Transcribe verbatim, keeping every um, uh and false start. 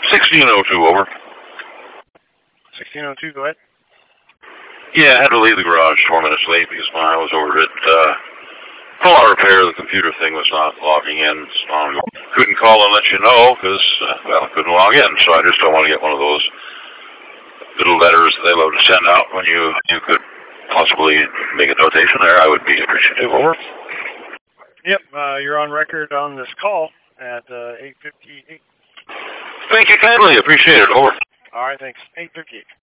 sixteen oh two, over. sixteen oh two, go ahead. Yeah, I had to leave the garage four minutes late because when I was over at uh, Fallout Repair, the computer thing was not logging in. So I couldn't call and let you know because, uh, well, I couldn't log in. So I just don't want to get one of those little letters they love to send out when you, you could possibly make a notation there. I would be appreciative, over. Yep, uh, you're on record on this call at uh, eight fifty-eight. Thank you kindly. Appreciate it, over. All right, thanks. eight fifty-eight.